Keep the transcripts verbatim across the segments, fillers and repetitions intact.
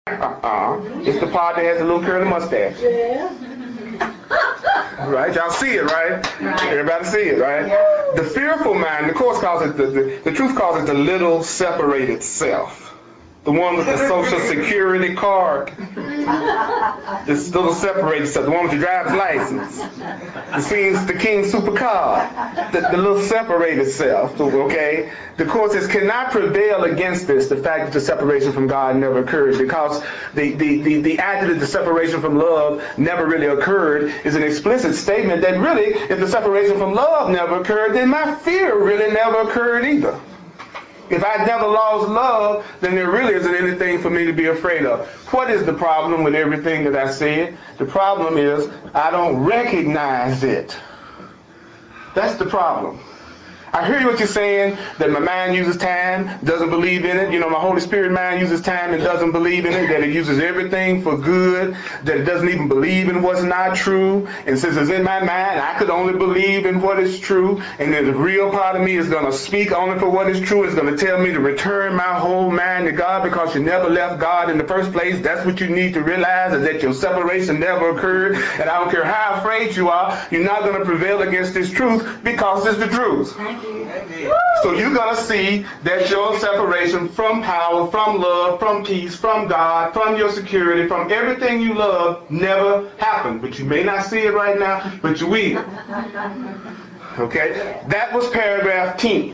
Uh-uh. It's the part that has a little curly mustache. Yeah. Right? Y'all see it, right? Right. Everybody see it, right? The fearful mind, the course calls it, the, the, the truth calls it the little separated self. The one with the social security card. This little separated self. The one with the driver's license. The scenes, the King supercar. The, the little separated self, okay? The course says cannot prevail against this, the fact that the separation from God never occurred, because the, the, the, the act that the separation from love never really occurred is an explicit statement that really, if the separation from love never occurred, then my fear really never occurred either. If I never lost love, then there really isn't anything for me to be afraid of. What is the problem with everything that I said? The problem is I don't recognize it. That's the problem. I hear what you're saying, that my mind uses time, doesn't believe in it. You know, my Holy Spirit mind uses time and doesn't believe in it, that it uses everything for good, that it doesn't even believe in what's not true. And since it's in my mind, I could only believe in what is true. And then the real part of me is going to speak only for what is true. It's going to tell me to return my whole mind to God because you never left God in the first place. That's what you need to realize, is that your separation never occurred. And I don't care how afraid you are, you're not going to prevail against this truth because it's the truth. So you're going to see that your separation from power, from love, from peace, from God, from your security, from everything you love never happened. But you may not see it right now, but you will. Okay? That was paragraph ten.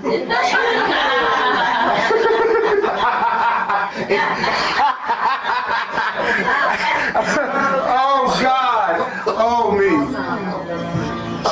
Oh, God. Oh, me.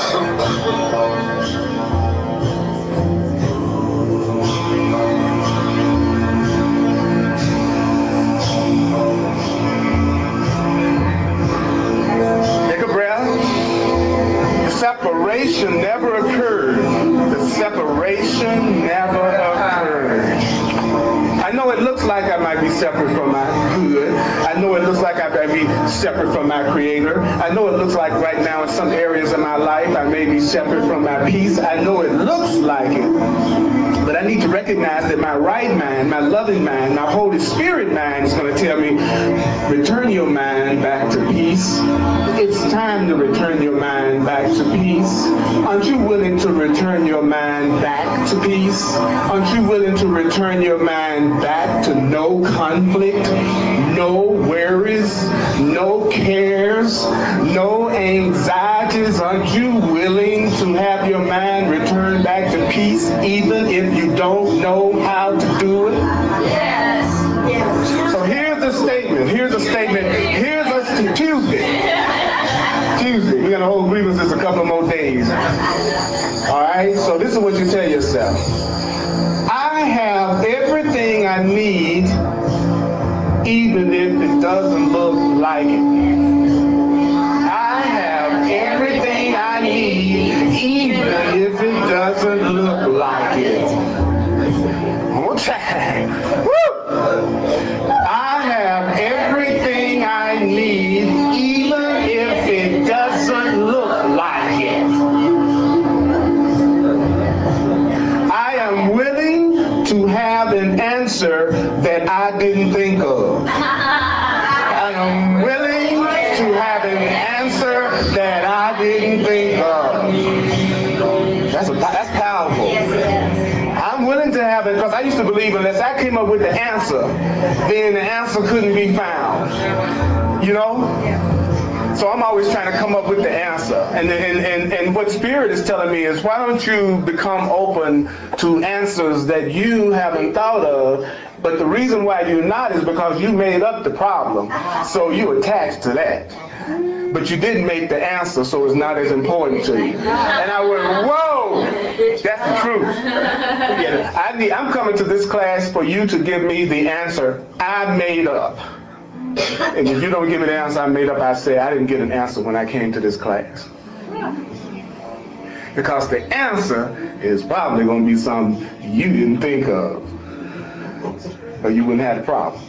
Separation never occurred. The separation never occurred. I know it looks like I might be separate from my good. I know it looks like I might be separate from my Creator. I know it looks like right now in some areas of my life I may be separate from my peace. I know it looks like it. But I need to recognize that my right mind, my loving mind, my Holy Spirit mind is going to tell me, return your mind back to peace. It's time to return your mind back to peace. Aren't you willing to return your mind back to peace? Aren't you willing to return your mind back to no conflict, no worries, no cares, no anxieties? Aren't you willing to have your mind return back to peace even if you don't know how to do it? Yes. Yes. So here's the statement. Here's a statement. Here's us to Tuesday. Tuesday. We're going to hold grievances a couple more days. All right? So this is what you tell yourself. I have everything I need, even if it doesn't look like it. I have everything I need, even if it doesn't look like it. One more time. Woo! I have everything I need, even if it doesn't look like it. I am willing to have an answer that I didn't think of. I am willing to have an answer that I didn't think of. That's, a, that's powerful. I'm willing to have it because I used to believe unless I came up with the answer, then the answer couldn't be found. You know? So I'm always trying to come up with the answer. And, and, and, and what Spirit is telling me is, why don't you become open to answers that you haven't thought of? But the reason why you're not is because you made up the problem. So you attached to that. But you didn't make the answer, so it's not as important to you. And I went, whoa, that's the truth. I need, I'm coming to this class for you to give me the answer I made up. And if you don't give me the answer I made up, I say I didn't get an answer when I came to this class. Because the answer is probably going to be something you didn't think of. Or you wouldn't have the problem.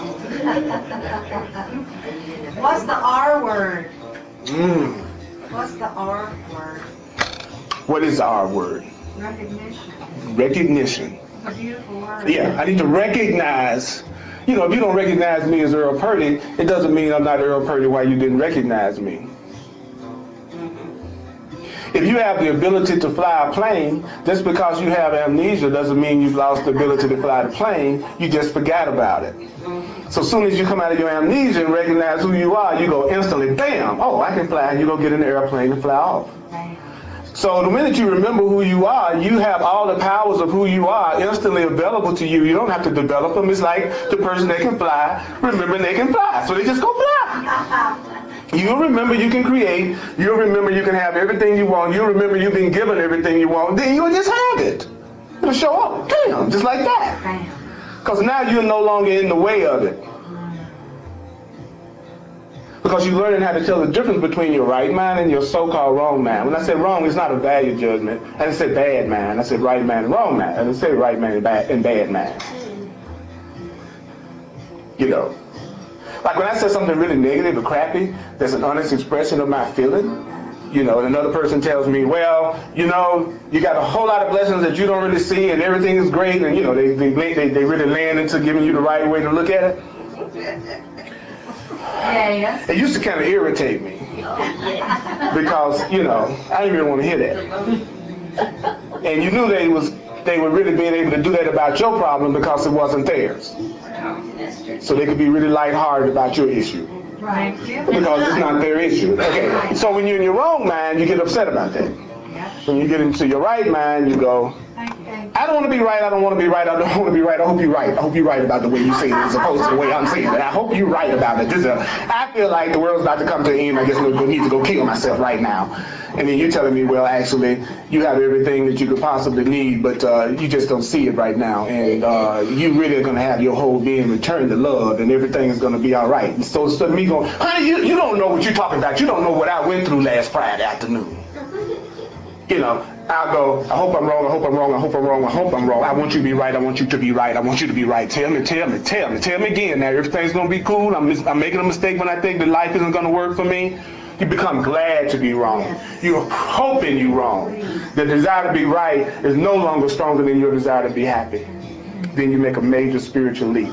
What's the R word? Mm. What's the R word? What is the R word? Recognition. Recognition. It's a beautiful word. Yeah, I need to recognize you know, if you don't recognize me as Earl Purdy, it doesn't mean I'm not Earl Purdy while you didn't recognize me. If you have the ability to fly a plane, just because you have amnesia doesn't mean you've lost the ability to fly the plane. You just forgot about it. So as soon as you come out of your amnesia and recognize who you are, you go instantly, bam, oh, I can fly. You go get in the airplane and fly off. So the minute you remember who you are, you have all the powers of who you are instantly available to you. You don't have to develop them. It's like the person that can fly, remembering they can fly. So they just go fly. You'll remember you can create. You'll remember you can have everything you want. You'll remember you've been given everything you want. Then you'll just have it. It'll show up. Damn, just like that. Because now you're no longer in the way of it. Because you're learning how to tell the difference between your right mind and your so-called wrong mind. When I say wrong, it's not a value judgment. I didn't say bad mind. I said right mind and wrong mind. I didn't say right mind and bad, and bad mind. You know. Like when I say something really negative or crappy, that's an honest expression of my feeling. You know, and another person tells me, well, you know, you got a whole lot of blessings that you don't really see and everything is great. And, you know, they, they, they, they really land into giving you the right way to look at it. Yeah, yeah. It used to kind of irritate me because, you know, I didn't really want to hear that. And you knew they was they were really being able to do that about your problem because it wasn't theirs. So they could be really lighthearted about your issue Right. because it's not their issue. Okay. So when you're in your wrong mind, you get upset about that. When you get into your right mind, you go, I don't want to be right, I don't want to be right, I don't want to be right, I hope you're right. I hope you're right about the way you say it as opposed to the way I'm saying it. I hope you're right about it. This is a, I feel like the world's about to come to an end. I guess I need to go kill myself right now. And then you're telling me, well, actually, you have everything that you could possibly need, but uh, you just don't see it right now. And uh, you really are going to have your whole being returned to love, and everything is going to be all right. And so instead of me going, honey, you, you don't know what you're talking about. You don't know what I went through last Friday afternoon. You know, I'll go, I hope I'm wrong, I hope I'm wrong, I hope I'm wrong, I hope I'm wrong. I want you to be right, I want you to be right, I want you to be right. Tell me, tell me, tell me, tell me again. Now, everything's going to be cool. I'm, mis- I'm making a mistake when I think that life isn't going to work for me. You become glad to be wrong. You're hoping you're wrong. The desire to be right is no longer stronger than your desire to be happy. Then you make a major spiritual leap.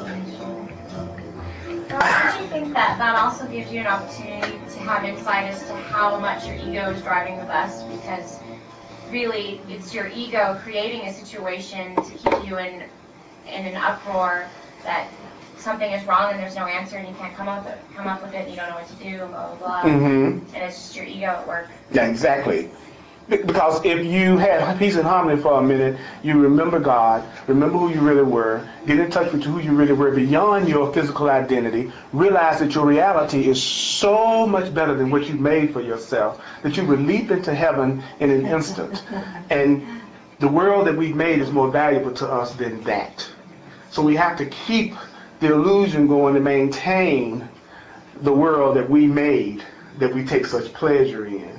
Don't you think that that also gives you an opportunity to have insight as to how much your ego is driving the bus? Because really, it's your ego creating a situation to keep you in in an uproar that something is wrong and there's no answer and you can't come up with, come up with it and you don't know what to do, blah, blah, blah. Mm-hmm. And it's just your ego at work. Yeah, exactly. Because if you had peace and harmony for a minute, you remember God, remember who you really were, get in touch with who you really were beyond your physical identity, realize that your reality is so much better than what you made for yourself, that you would leap into heaven in an instant. And the world that we've made is more valuable to us than that. So we have to keep the illusion going to maintain the world that we made, that we take such pleasure in.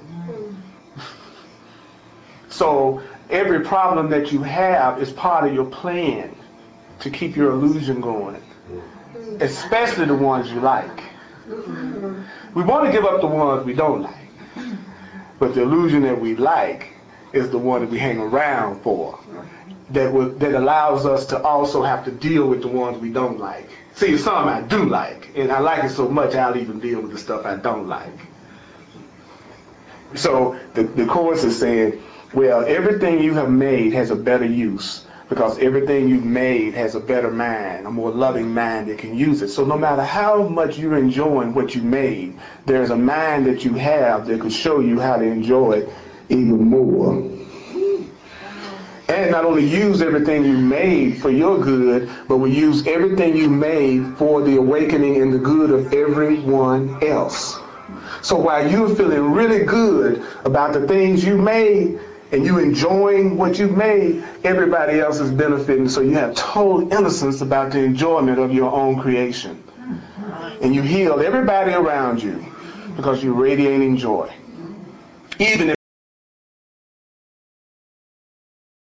So every problem that you have is part of your plan to keep your illusion going, especially the ones you like. We want to give up the ones we don't like, but the illusion that we like is the one that we hang around for, that will, that allows us to also have to deal with the ones we don't like. See, some I do like, and I like it so much I'll even deal with the stuff I don't like. So the, the Course is saying, well, everything you have made has a better use because everything you've made has a better mind, a more loving mind that can use it. So no matter how much you're enjoying what you made, there's a mind that you have that can show you how to enjoy it even more. And not only use everything you made for your good, but we use everything you made for the awakening and the good of everyone else. So while you're feeling really good about the things you made, and you enjoying what you've made, everybody else is benefiting. So you have total innocence about the enjoyment of your own creation. And you heal everybody around you because you're radiating joy. Even if